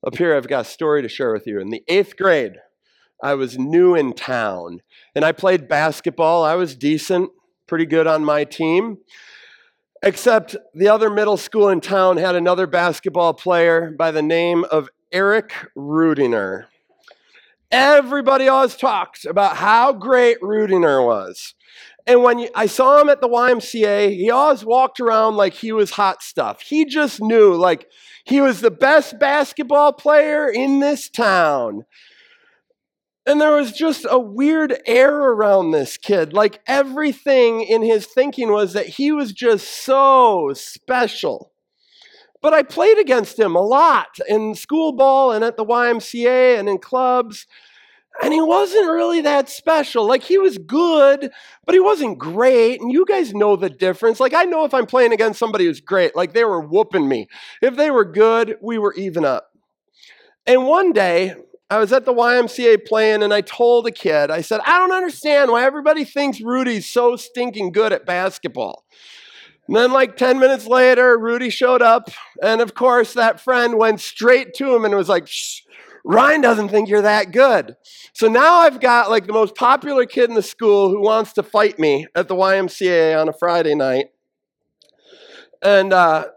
Up here, I've got a story to share with you. In the 8th grade, I was new in town, and I played basketball. I was decent, pretty good on my team, except the other middle school in town had another basketball player by the name of Eric Rudinger. Everybody always talked about how great Rudinger was. And when I saw him at the YMCA, he always walked around like he was hot stuff. He just knew, like, he was the best basketball player in this town. And there was just a weird air around this kid. Like, everything in his thinking was that he was just so special. But I played against him a lot in school ball and at the YMCA and in clubs. And he wasn't really that special. Like, he was good, but he wasn't great. And you guys know the difference. Like, I know if I'm playing against somebody who's great, like they were whooping me. If they were good, we were even up. And one day, I was at the YMCA playing, and I told a kid, I said, I don't understand why everybody thinks Rudy's so stinking good at basketball. And then like 10 minutes later, Rudy showed up. And of course, that friend went straight to him and was like, shh, Ryan doesn't think you're that good. So now I've got like the most popular kid in the school who wants to fight me at the YMCA on a Friday night. And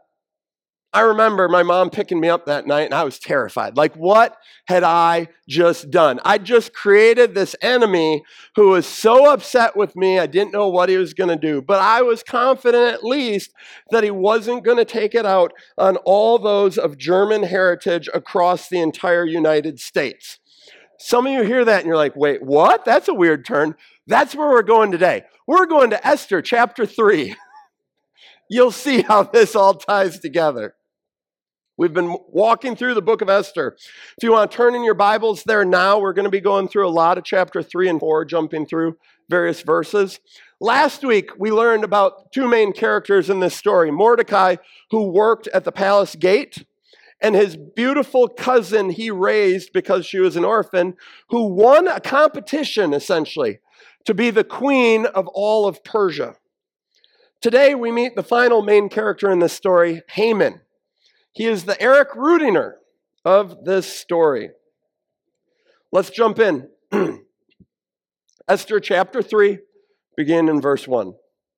I remember my mom picking me up that night, and I was terrified. Like, what had I just done? I just created this enemy who was so upset with me, I didn't know what he was going to do. But I was confident at least that he wasn't going to take it out on all those of German heritage across the entire United States. Some of you hear that, and you're like, wait, what? That's a weird turn. That's where we're going today. We're going to Esther chapter 3. You'll see how this all ties together. We've been walking through the book of Esther. If you want to turn in your Bibles there now, we're going to be going through a lot of chapter 3 and 4, jumping through various verses. Last week, we learned about two main characters in this story. Mordecai, who worked at the palace gate, and his beautiful cousin he raised because she was an orphan, who won a competition, essentially, to be the queen of all of Persia. Today, we meet the final main character in this story, Haman. He is the Eric Rudinger of this story. Let's jump in. Esther chapter 3, begin in verse 1.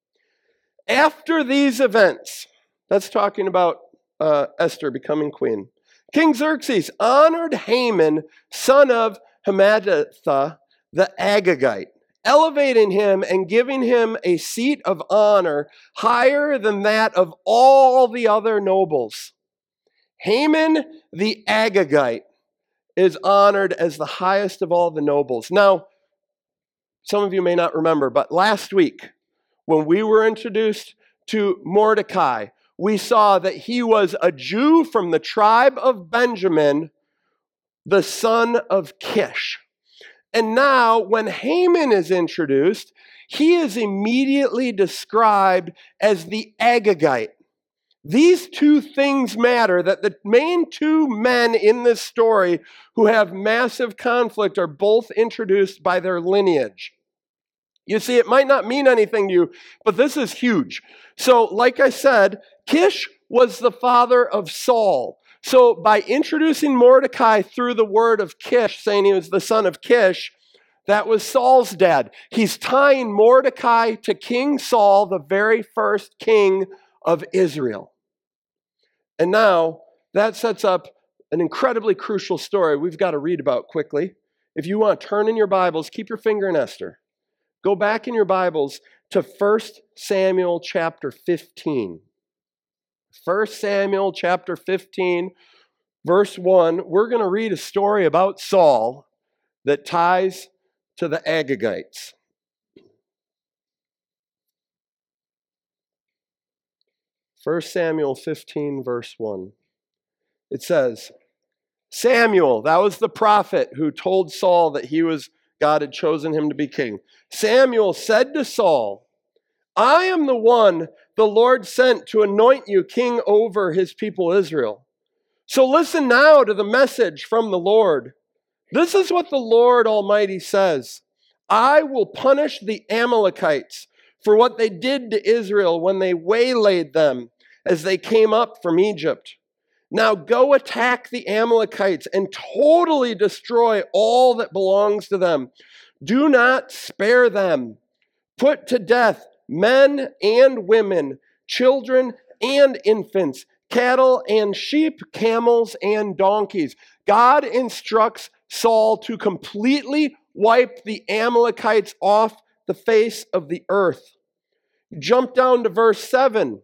After these events, that's talking about Esther becoming queen, King Xerxes honored Haman, son of Hammedatha, the Agagite, elevating him and giving him a seat of honor higher than that of all the other nobles. Haman the Agagite is honored as the highest of all the nobles. Now, some of you may not remember, but last week, when we were introduced to Mordecai, we saw that he was a Jew from the tribe of Benjamin, the son of Kish. And now, when Haman is introduced, he is immediately described as the Agagite. These two things matter, that the main two men in this story who have massive conflict are both introduced by their lineage. You see, it might not mean anything to you, but this is huge. So, like I said, Kish was the father of Saul. So, by introducing Mordecai through the word of Kish, saying he was the son of Kish, that was Saul's dad. He's tying Mordecai to King Saul, the very first king of Israel. And now, that sets up an incredibly crucial story we've got to read about quickly. If you want to turn in your Bibles, keep your finger in Esther. Go back in your Bibles to 1 Samuel chapter 15. 1 Samuel chapter 15, verse 1. We're going to read a story about Saul that ties to the Agagites. 1 Samuel 15, verse 1. It says, Samuel, that was the prophet who told Saul that God had chosen him to be king. Samuel said to Saul, I am the one the Lord sent to anoint you king over his people Israel. So listen now to the message from the Lord. This is what the Lord Almighty says. I will punish the Amalekites for what they did to Israel when they waylaid them as they came up from Egypt. Now go attack the Amalekites and totally destroy all that belongs to them. Do not spare them. Put to death men and women, children and infants, cattle and sheep, camels and donkeys. God instructs Saul to completely wipe the Amalekites off the face of the earth. Jump down to verse 7.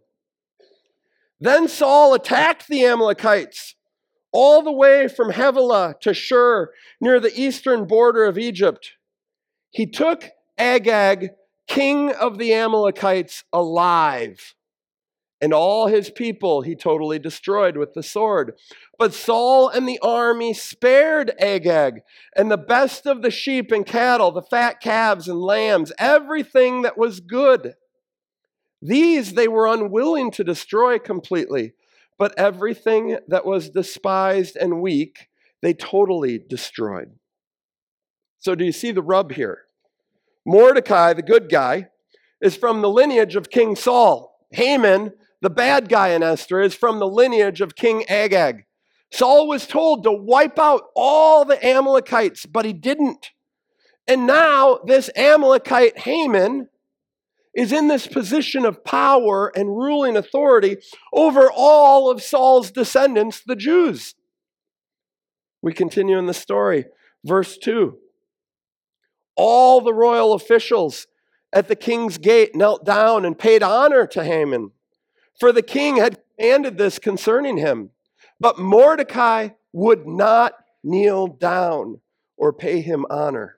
Then Saul attacked the Amalekites all the way from Havilah to Shur, near the eastern border of Egypt. He took Agag, king of the Amalekites, alive, and all his people he totally destroyed with the sword. But Saul and the army spared Agag, and the best of the sheep and cattle, the fat calves and lambs, everything that was good. These they were unwilling to destroy completely, but everything that was despised and weak, they totally destroyed. So do you see the rub here? Mordecai, the good guy, is from the lineage of King Saul. Haman, the bad guy in Esther, is from the lineage of King Agag. Saul was told to wipe out all the Amalekites, but he didn't. And now this Amalekite Haman is in this position of power and ruling authority over all of Saul's descendants, the Jews. We continue in the story. Verse 2. All the royal officials at the king's gate knelt down and paid honor to Haman, for the king had commanded this concerning him. But Mordecai would not kneel down or pay him honor.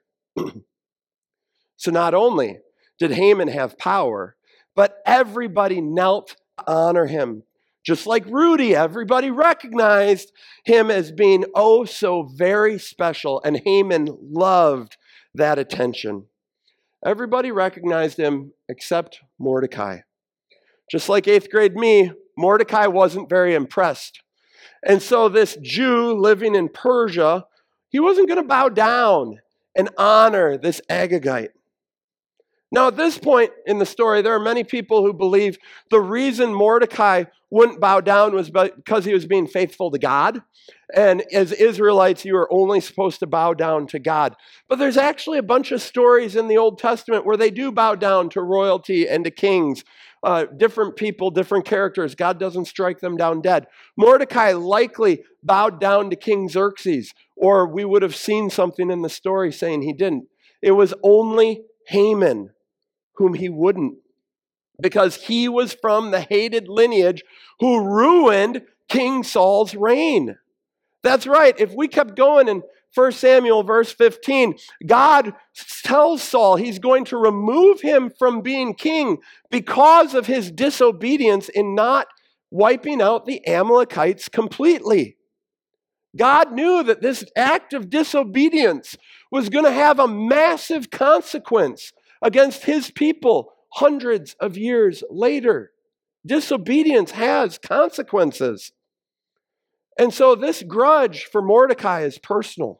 So not only did Haman have power, but everybody knelt to honor him. Just like Rudy, everybody recognized him as being oh so very special, and Haman loved that attention. Everybody recognized him except Mordecai. Just like 8th grade me, Mordecai wasn't very impressed. And so this Jew living in Persia, he wasn't going to bow down and honor this Agagite. Now, at this point in the story, there are many people who believe the reason Mordecai wouldn't bow down was because he was being faithful to God. And as Israelites, you are only supposed to bow down to God. But there's actually a bunch of stories in the Old Testament where they do bow down to royalty and to kings. Different people, different characters. God doesn't strike them down dead. Mordecai likely bowed down to King Xerxes, or we would have seen something in the story saying he didn't. It was only Haman whom he wouldn't, because he was from the hated lineage who ruined King Saul's reign. That's right. If we kept going in 1 Samuel verse 15, God tells Saul he's going to remove him from being king because of his disobedience in not wiping out the Amalekites completely. God knew that this act of disobedience was going to have a massive consequence against his people hundreds of years later. Disobedience has consequences. And so this grudge for Mordecai is personal.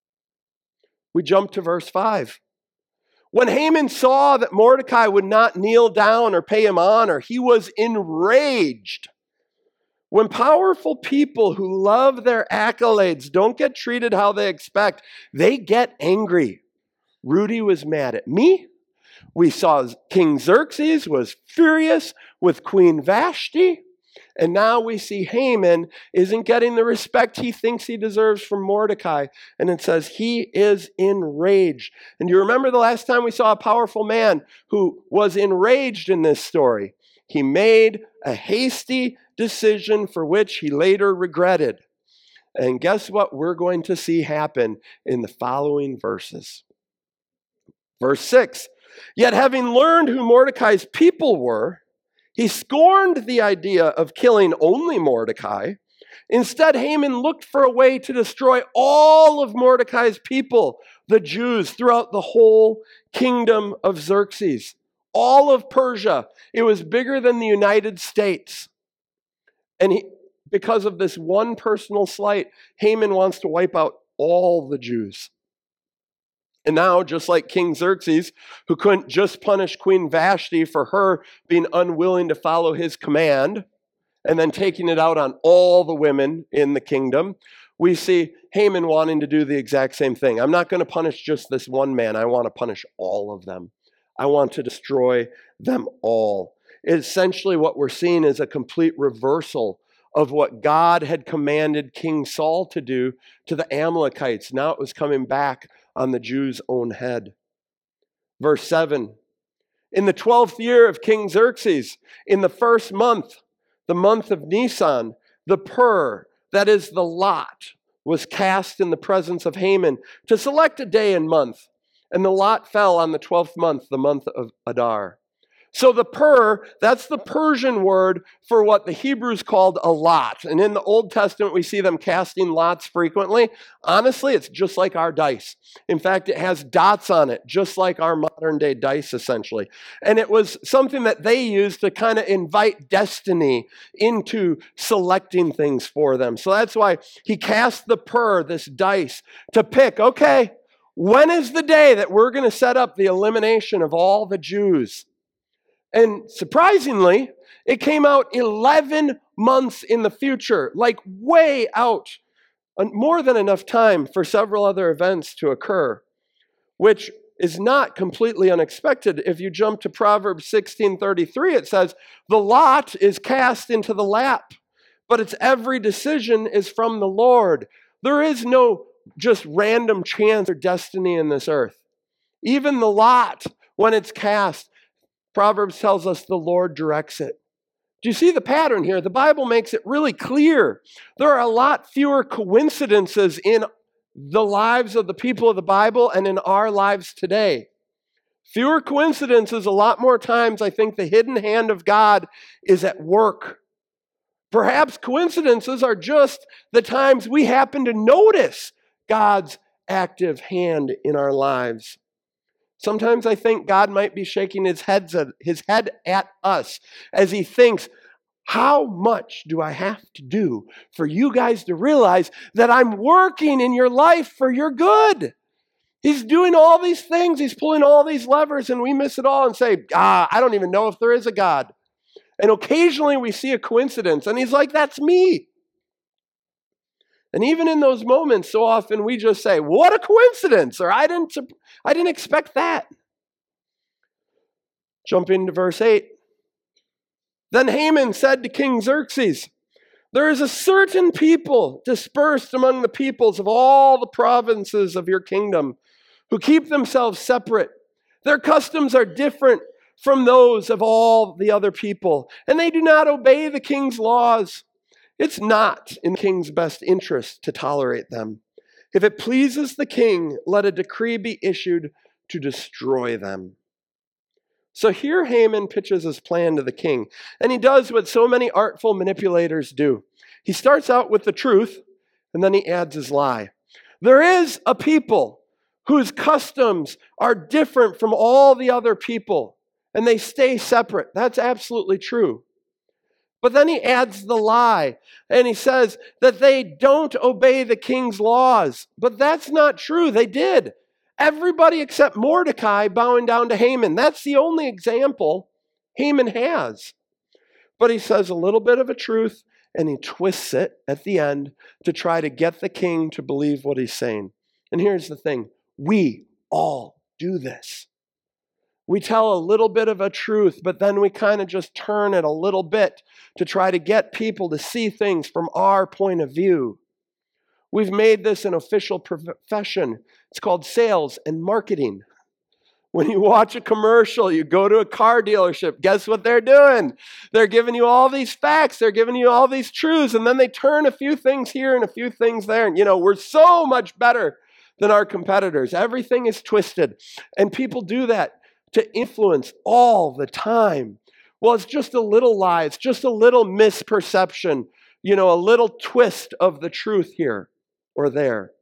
We jump to verse 5. When Haman saw that Mordecai would not kneel down or pay him honor, he was enraged. When powerful people who love their accolades don't get treated how they expect, they get angry. Rudy was mad at me. We saw King Xerxes was furious with Queen Vashti. And now we see Haman isn't getting the respect he thinks he deserves from Mordecai. And it says he is enraged. And do you remember the last time we saw a powerful man who was enraged in this story? He made a hasty decision for which he later regretted. And guess what we're going to see happen in the following verses? Verse 6. Yet having learned who Mordecai's people were, he scorned the idea of killing only Mordecai. Instead, Haman looked for a way to destroy all of Mordecai's people, the Jews, throughout the whole kingdom of Xerxes. All of Persia. It was bigger than the United States. And because of this one personal slight, Haman wants to wipe out all the Jews. And now, just like King Xerxes, who couldn't just punish Queen Vashti for her being unwilling to follow his command and then taking it out on all the women in the kingdom, we see Haman wanting to do the exact same thing. I'm not going to punish just this one man. I want to punish all of them. I want to destroy them all. Essentially, what we're seeing is a complete reversal of what God had commanded King Saul to do to the Amalekites. Now it was coming back on the Jews' own head. Verse 7, in the 12th year of King Xerxes, in the first month, the month of Nisan, the pur, that is the lot, was cast in the presence of Haman to select a day and month. And the lot fell on the 12th month, the month of Adar. So the pur, that's the Persian word for what the Hebrews called a lot. And in the Old Testament, we see them casting lots frequently. Honestly, it's just like our dice. In fact, it has dots on it, just like our modern day dice, essentially. And it was something that they used to kind of invite destiny into selecting things for them. So that's why he cast the pur, this dice, to pick, okay, when is the day that we're going to set up the elimination of all the Jews? And surprisingly, it came out 11 months in the future, like way out, more than enough time for several other events to occur, which is not completely unexpected. If you jump to Proverbs 16:33, it says, the lot is cast into the lap, but its every decision is from the Lord. There is no just random chance or destiny in this earth. Even the lot, when it's cast, Proverbs tells us the Lord directs it. Do you see the pattern here? The Bible makes it really clear. There are a lot fewer coincidences in the lives of the people of the Bible and in our lives today. Fewer coincidences, a lot more times I think the hidden hand of God is at work. Perhaps coincidences are just the times we happen to notice God's active hand in our lives. Sometimes I think God might be shaking his head at us as he thinks, how much do I have to do for you guys to realize that I'm working in your life for your good? He's doing all these things. He's pulling all these levers, and we miss it all and say, I don't even know if there is a God. And occasionally we see a coincidence, and he's like, that's me. And even in those moments, so often we just say, what a coincidence, or I didn't expect that. Jump into verse 8. Then Haman said to King Xerxes, there is a certain people dispersed among the peoples of all the provinces of your kingdom who keep themselves separate. Their customs are different from those of all the other people, and they do not obey the king's laws. It's not in the king's best interest to tolerate them. If it pleases the king, let a decree be issued to destroy them. So here Haman pitches his plan to the king, and he does what so many artful manipulators do. He starts out with the truth, and then he adds his lie. There is a people whose customs are different from all the other people, and they stay separate. That's absolutely true. But then he adds the lie, and he says that they don't obey the king's laws. But that's not true. They did. Everybody except Mordecai bowing down to Haman. That's the only example Haman has. But he says a little bit of a truth, and he twists it at the end to try to get the king to believe what he's saying. And here's the thing. We all do this. We tell a little bit of a truth, but then we kind of just turn it a little bit to try to get people to see things from our point of view. We've made this an official profession. It's called sales and marketing. When you watch a commercial, you go to a car dealership, guess what they're doing? They're giving you all these facts, they're giving you all these truths, and then they turn a few things here and a few things there. And we're so much better than our competitors. Everything is twisted, and people do that to influence all the time. Well, it's just a little lie. It's just a little misperception, a little twist of the truth here or there.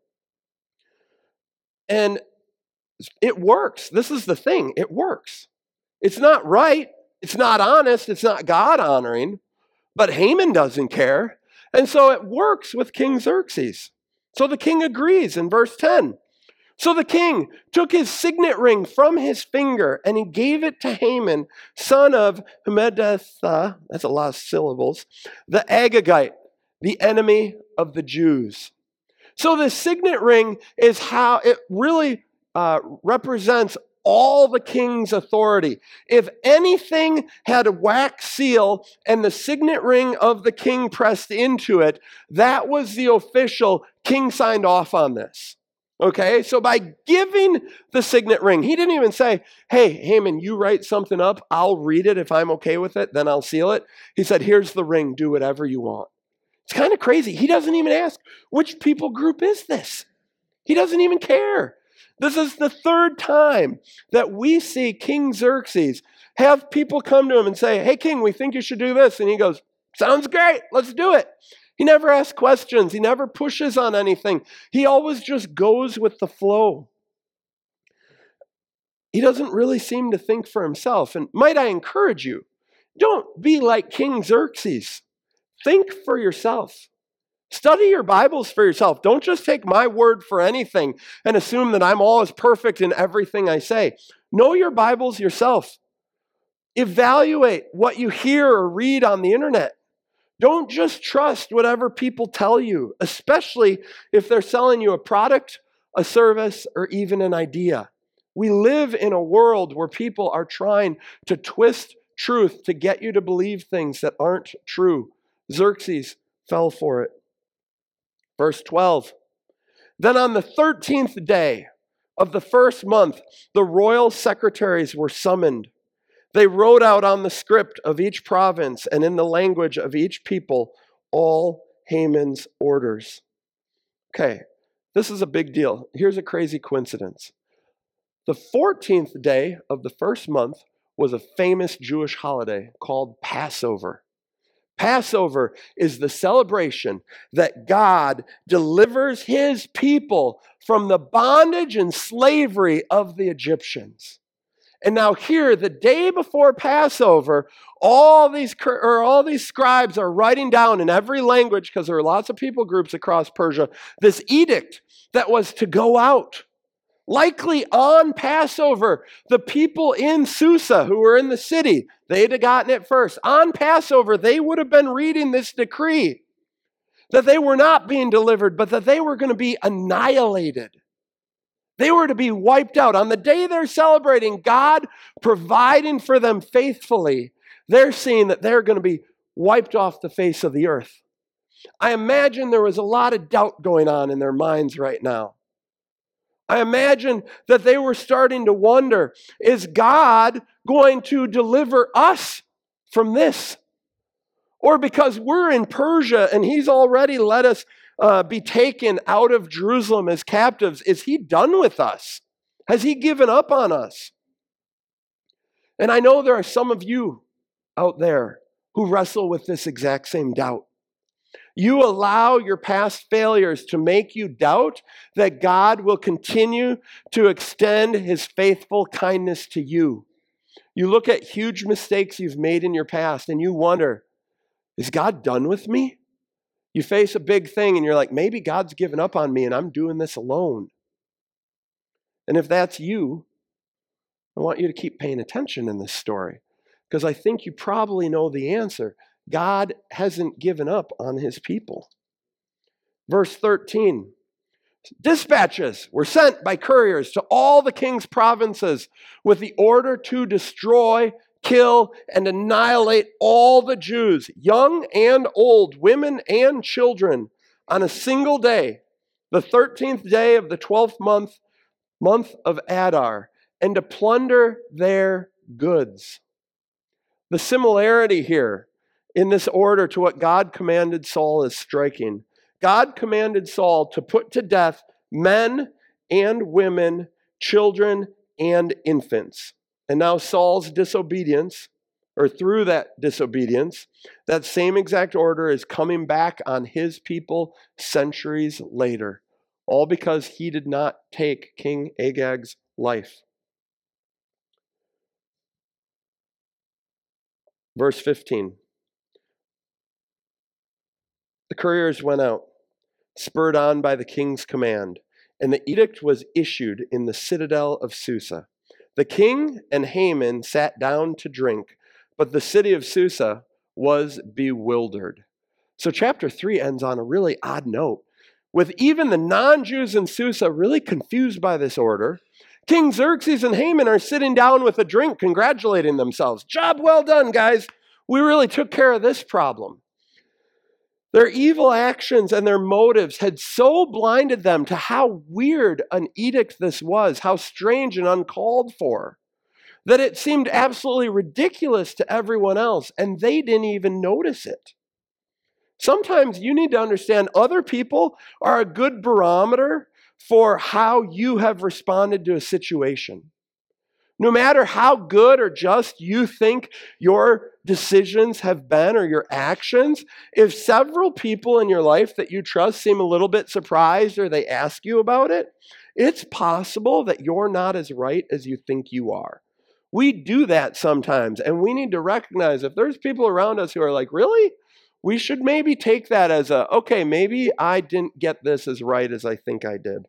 And it works. This is the thing. It works. It's not right. It's not honest. It's not God-honoring. But Haman doesn't care. And so it works with King Xerxes. So the king agrees in verse 10. So the king took his signet ring from his finger and he gave it to Haman, son of Hammedatha, that's a lot of syllables, the Agagite, the enemy of the Jews. So the signet ring is how it really represents all the king's authority. If anything had a wax seal and the signet ring of the king pressed into it, that was the official king signed off on this. Okay, so by giving the signet ring, he didn't even say, hey, Haman, you write something up, I'll read it. If I'm okay with it, then I'll seal it. He said, here's the ring, do whatever you want. It's kind of crazy. He doesn't even ask, which people group is this? He doesn't even care. This is the third time that we see King Xerxes have people come to him and say, hey, king, we think you should do this. And he goes, sounds great, let's do it. He never asks questions. He never pushes on anything. He always just goes with the flow. He doesn't really seem to think for himself. And might I encourage you, don't be like King Xerxes. Think for yourself. Study your Bibles for yourself. Don't just take my word for anything and assume that I'm always perfect in everything I say. Know your Bibles yourself. Evaluate what you hear or read on the internet. Don't just trust whatever people tell you, especially if they're selling you a product, a service, or even an idea. We live in a world where people are trying to twist truth to get you to believe things that aren't true. Xerxes fell for it. Verse 12. Then on the 13th day of the first month, the royal secretaries were summoned. They wrote out on the script of each province and in the language of each people all Haman's orders. Okay, this is a big deal. Here's a crazy coincidence. The 14th day of the first month was a famous Jewish holiday called Passover. Passover is the celebration that God delivers his people from the bondage and slavery of the Egyptians. And now here, the day before Passover, all these scribes are writing down in every language, because there are lots of people groups across Persia, this edict that was to go out. Likely on Passover, the people in Susa who were in the city, they'd have gotten it first. On Passover, they would have been reading this decree that they were not being delivered, but that they were going to be annihilated. They were to be wiped out. On the day they're celebrating God providing for them faithfully, they're seeing that they're going to be wiped off the face of the earth. I imagine there was a lot of doubt going on in their minds right now. I imagine that they were starting to wonder, is God going to deliver us from this? Or because we're in Persia and he's already let us be taken out of Jerusalem as captives, is he done with us? Has he given up on us? And I know there are some of you out there who wrestle with this exact same doubt. You allow your past failures to make you doubt that God will continue to extend his faithful kindness to you. You look at huge mistakes you've made in your past and you wonder, is God done with me? You face a big thing and you're like, maybe God's given up on me and I'm doing this alone. And if that's you, I want you to keep paying attention in this story, because I think you probably know the answer. God hasn't given up on his people. Verse 13, dispatches were sent by couriers to all the king's provinces with the order to destroy, kill, and annihilate all the Jews, young and old, women and children, on a single day, the 13th day of the 12th month of Adar, and to plunder their goods. The similarity here in this order to what God commanded Saul is striking. God commanded Saul to put to death men and women, children and infants. And now Saul's disobedience, or through that disobedience, that same exact order is coming back on his people centuries later, all because he did not take King Agag's life. Verse 15. The couriers went out, spurred on by the king's command, and the edict was issued in the citadel of Susa. The king and Haman sat down to drink, but the city of Susa was bewildered. So chapter 3 ends on a really odd note, with even the non-Jews in Susa really confused by this order. King Xerxes and Haman are sitting down with a drink, congratulating themselves. Job well done, guys. We really took care of this problem. Their evil actions and their motives had so blinded them to how weird an edict this was, how strange and uncalled for, that it seemed absolutely ridiculous to everyone else, and they didn't even notice it. Sometimes you need to understand other people are a good barometer for how you have responded to a situation. No matter how good or just you think your decisions have been or your actions, if several people in your life that you trust seem a little bit surprised or they ask you about it, it's possible that you're not as right as you think you are. We do that sometimes, and we need to recognize if there's people around us who are like, really? We should maybe take that as okay, maybe I didn't get this as right as I think I did.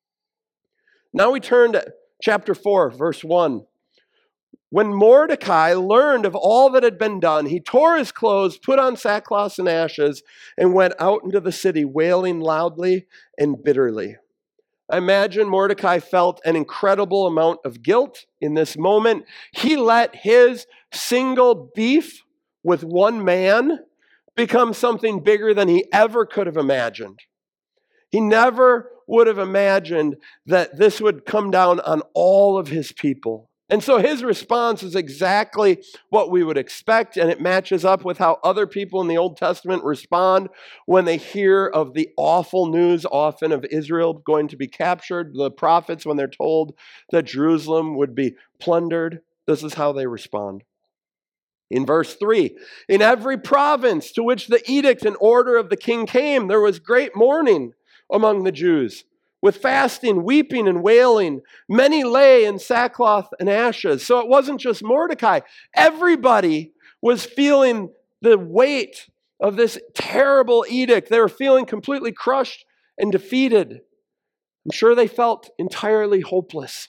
Now we turn to chapter 4, verse 1. When Mordecai learned of all that had been done, he tore his clothes, put on sackcloth and ashes, and went out into the city, wailing loudly and bitterly. I imagine Mordecai felt an incredible amount of guilt in this moment. He let his single beef with one man become something bigger than he ever could have imagined. He never would have imagined that this would come down on all of his people. And so his response is exactly what we would expect, and it matches up with how other people in the Old Testament respond when they hear of the awful news often of Israel going to be captured. The prophets, when they're told that Jerusalem would be plundered, this is how they respond. In verse 3, in every province to which the edict and order of the king came, there was great mourning among the Jews, with fasting, weeping, and wailing. Many lay in sackcloth and ashes. So it wasn't just Mordecai. Everybody was feeling the weight of this terrible edict. They were feeling completely crushed and defeated. I'm sure they felt entirely hopeless.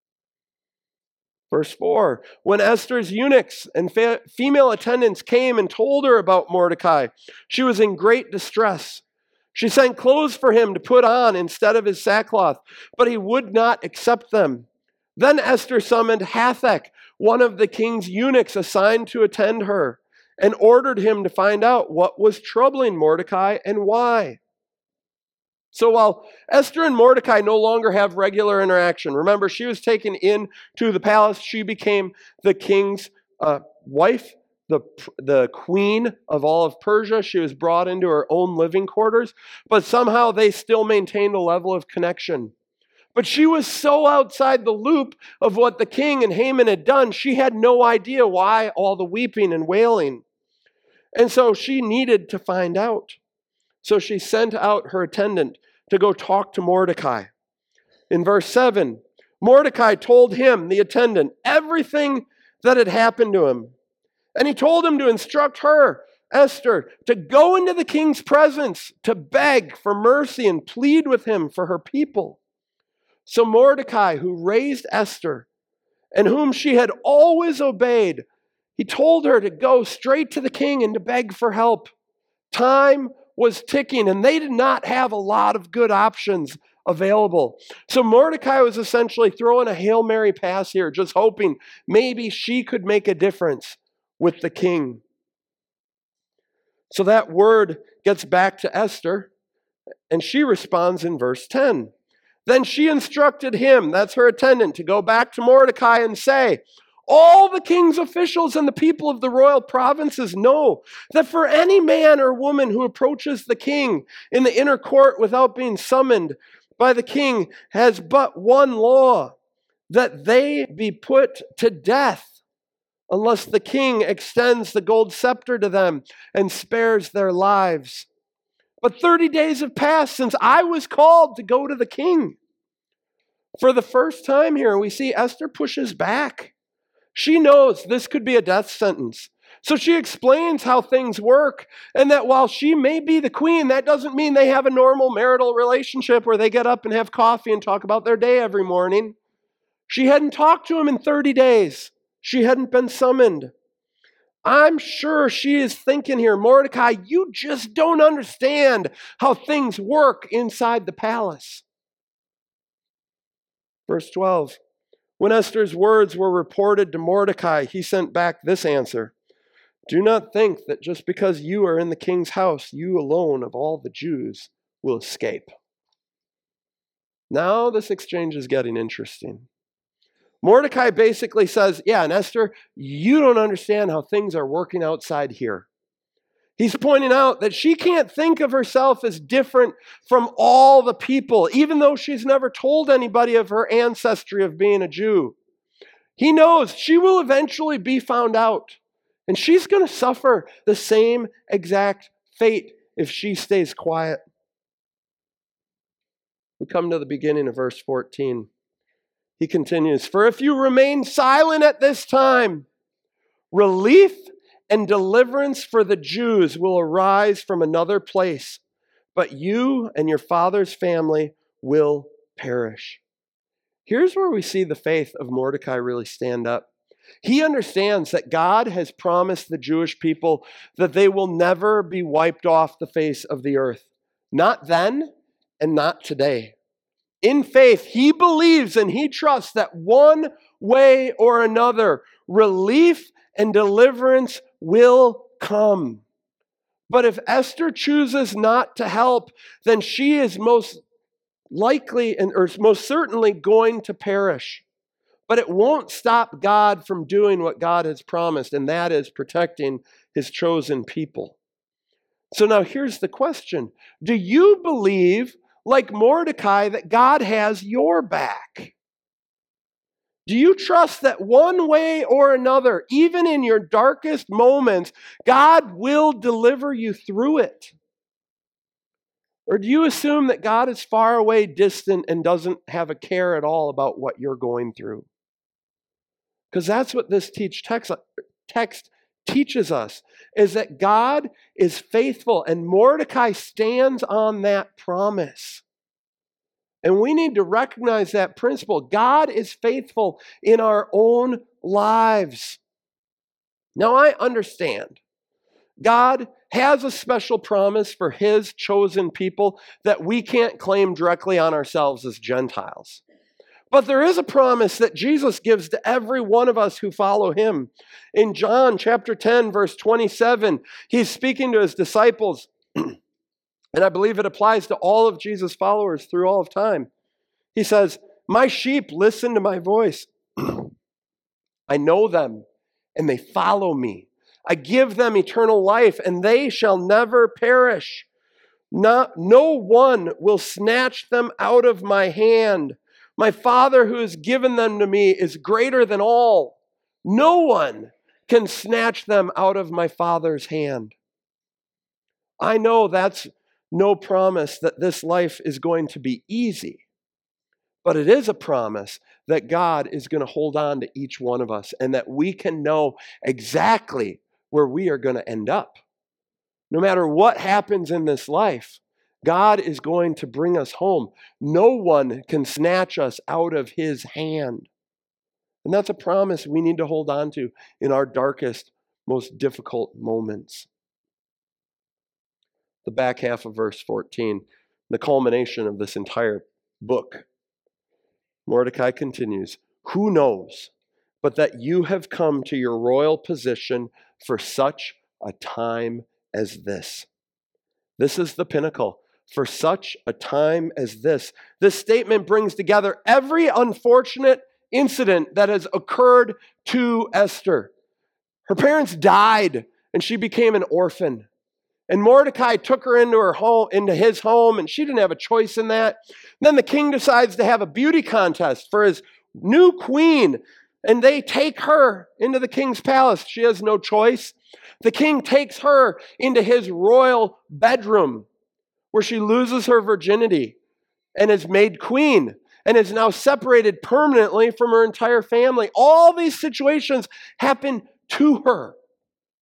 Verse 4, when Esther's eunuchs and female attendants came and told her about Mordecai, she was in great distress. She sent clothes for him to put on instead of his sackcloth, but he would not accept them. Then Esther summoned Hathach, one of the king's eunuchs assigned to attend her, and ordered him to find out what was troubling Mordecai and why. So while Esther and Mordecai no longer have regular interaction, remember, she was taken into the palace. She became the king's wife, the queen of all of Persia. She was brought into her own living quarters, but somehow they still maintained a level of connection. But she was so outside the loop of what the king and Haman had done, she had no idea why all the weeping and wailing. And so she needed to find out. So she sent out her attendant to go talk to Mordecai. In verse 7, Mordecai told him, the attendant, everything that had happened to him. And he told him to instruct her, Esther, to go into the king's presence, to beg for mercy and plead with him for her people. So Mordecai, who raised Esther, and whom she had always obeyed, he told her to go straight to the king and to beg for help. Time was ticking, and they did not have a lot of good options available. So Mordecai was essentially throwing a Hail Mary pass here, just hoping maybe she could make a difference with the king. So that word gets back to Esther, and she responds in verse 10. Then she instructed him, that's her attendant, to go back to Mordecai and say, all the king's officials and the people of the royal provinces know that for any man or woman who approaches the king in the inner court without being summoned by the king has but one law, that they be put to death unless the king extends the gold scepter to them and spares their lives. But 30 days have passed since I was called to go to the king. For the first time here, we see Esther pushes back. She knows this could be a death sentence. So she explains how things work, and that while she may be the queen, that doesn't mean they have a normal marital relationship where they get up and have coffee and talk about their day every morning. She hadn't talked to him in 30 days. She hadn't been summoned. I'm sure she is thinking here, Mordecai, you just don't understand how things work inside the palace. Verse 12, when Esther's words were reported to Mordecai, he sent back this answer. Do not think that just because you are in the king's house, you alone of all the Jews will escape. Now this exchange is getting interesting. Mordecai basically says, yeah, and Esther, you don't understand how things are working outside here. He's pointing out that she can't think of herself as different from all the people, even though she's never told anybody of her ancestry of being a Jew. He knows she will eventually be found out, and she's going to suffer the same exact fate if she stays quiet. We come to the beginning of verse 14. He continues, for if you remain silent at this time, relief and deliverance for the Jews will arise from another place, but you and your father's family will perish. Here's where we see the faith of Mordecai really stand up. He understands that God has promised the Jewish people that they will never be wiped off the face of the earth. Not then and not today. In faith, he believes and he trusts that one way or another, relief and deliverance will come. But if Esther chooses not to help, then she is most likely or most certainly going to perish. But it won't stop God from doing what God has promised, and that is protecting his chosen people. So now here's the question. Do you believe, like Mordecai, that God has your back? Do you trust that one way or another, even in your darkest moments, God will deliver you through it? Or do you assume that God is far away, distant, and doesn't have a care at all about what you're going through? Because that's what this text teaches us, is that God is faithful, and Mordecai stands on that promise. And we need to recognize that principle. God is faithful in our own lives. Now, I understand God has a special promise for his chosen people that we can't claim directly on ourselves as Gentiles. But there is a promise that Jesus gives to every one of us who follow him. In John chapter 10, verse 27, he's speaking to his disciples, and I believe it applies to all of Jesus' followers through all of time. He says, my sheep listen to my voice. I know them, and they follow me. I give them eternal life, and they shall never perish. No one will snatch them out of my hand. My Father who has given them to me is greater than all. No one can snatch them out of my Father's hand. I know that's no promise that this life is going to be easy, but it is a promise that God is going to hold on to each one of us and that we can know exactly where we are going to end up. No matter what happens in this life, God is going to bring us home. No one can snatch us out of his hand. And that's a promise we need to hold on to in our darkest, most difficult moments. The back half of verse 14, the culmination of this entire book. Mordecai continues, who knows but that you have come to your royal position for such a time as this? This is the pinnacle. For such a time as this. This statement brings together every unfortunate incident that has occurred to Esther. Her parents died and she became an orphan. And Mordecai took her into his home, and she didn't have a choice in that. And then the king decides to have a beauty contest for his new queen, and they take her into the king's palace. She has no choice. The king takes her into his royal bedroom, where she loses her virginity and is made queen and is now separated permanently from her entire family. All these situations happen to her.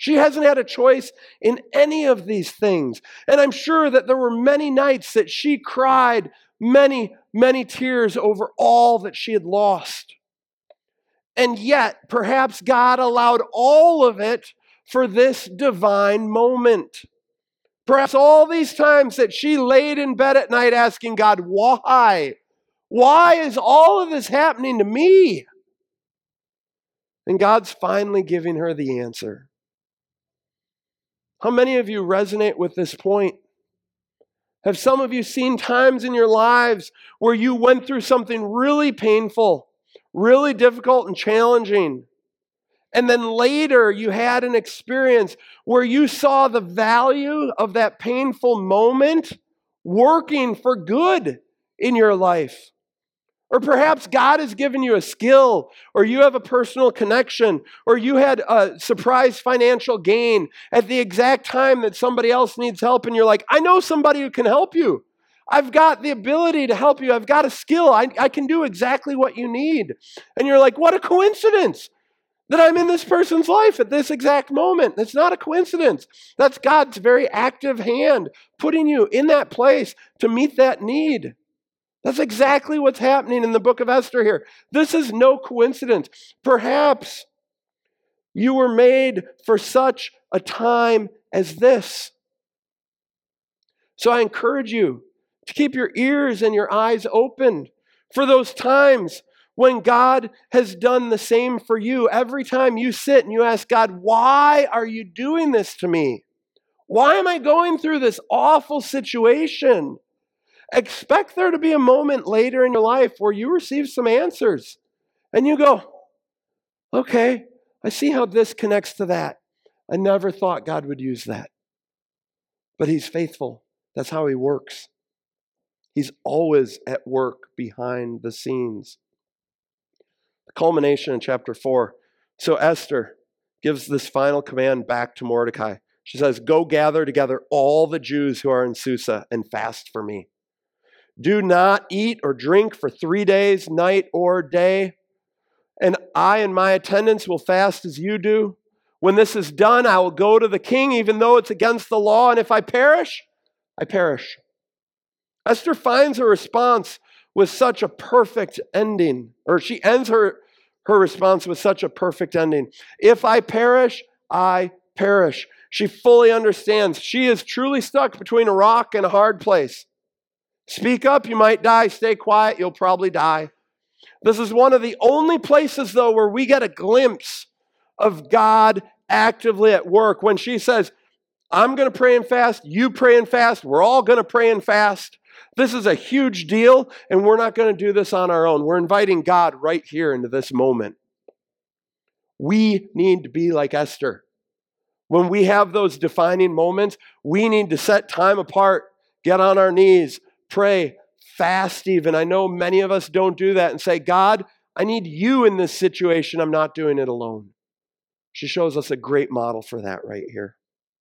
She hasn't had a choice in any of these things. And I'm sure that there were many nights that she cried many, many tears over all that she had lost. And yet, perhaps God allowed all of it for this divine moment. Perhaps all these times that she laid in bed at night asking God, why? Why is all of this happening to me? And God's finally giving her the answer. How many of you resonate with this point? Have some of you seen times in your lives where you went through something really painful, really difficult and challenging, and then later you had an experience where you saw the value of that painful moment working for good in your life? Or perhaps God has given you a skill, or you have a personal connection, or you had a surprise financial gain at the exact time that somebody else needs help, and you're like, I know somebody who can help you. I've got the ability to help you. I've got a skill. I can do exactly what you need. And you're like, what a coincidence that I'm in this person's life at this exact moment. That's not a coincidence. That's God's very active hand putting you in that place to meet that need. That's exactly what's happening in the book of Esther here. This is no coincidence. Perhaps you were made for such a time as this. So I encourage you to keep your ears and your eyes open for those times when God has done the same for you. Every time you sit and you ask God, why are you doing this to me? Why am I going through this awful situation? Expect there to be a moment later in your life where you receive some answers and you go, okay, I see how this connects to that. I never thought God would use that. But He's faithful. That's how He works. He's always at work behind the scenes. The culmination in chapter 4. So Esther gives this final command back to Mordecai. She says, go gather together all the Jews who are in Susa and fast for me. Do not eat or drink for 3 days, night or day. And I and my attendants will fast as you do. When this is done, I will go to the king, even though it's against the law. And if I perish, I perish. Esther finds her response with such a perfect ending. Or she ends her response with such a perfect ending. If I perish, I perish. She fully understands. She is truly stuck between a rock and a hard place. Speak up, you might die. Stay quiet, you'll probably die. This is one of the only places, though, where we get a glimpse of God actively at work. When she says, I'm going to pray and fast, you pray and fast, we're all going to pray and fast. This is a huge deal, and we're not going to do this on our own. We're inviting God right here into this moment. We need to be like Esther. When we have those defining moments, we need to set time apart, get on our knees, pray, fast even. I know many of us don't do that and say, God, I need you in this situation. I'm not doing it alone. She shows us a great model for that right here.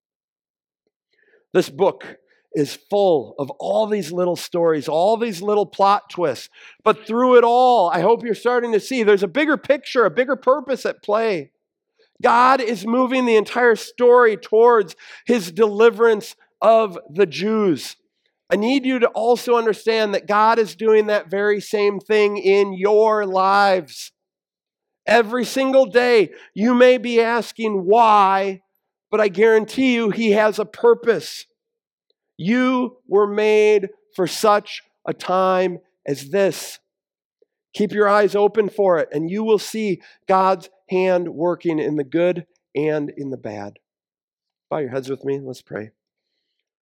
This book is full of all these little stories, all these little plot twists. But through it all, I hope you're starting to see there's a bigger picture, a bigger purpose at play. God is moving the entire story towards His deliverance of the Jews. I need you to also understand that God is doing that very same thing in your lives. Every single day, you may be asking why, but I guarantee you He has a purpose. You were made for such a time as this. Keep your eyes open for it, and you will see God's hand working in the good and in the bad. Bow your heads with me. Let's pray.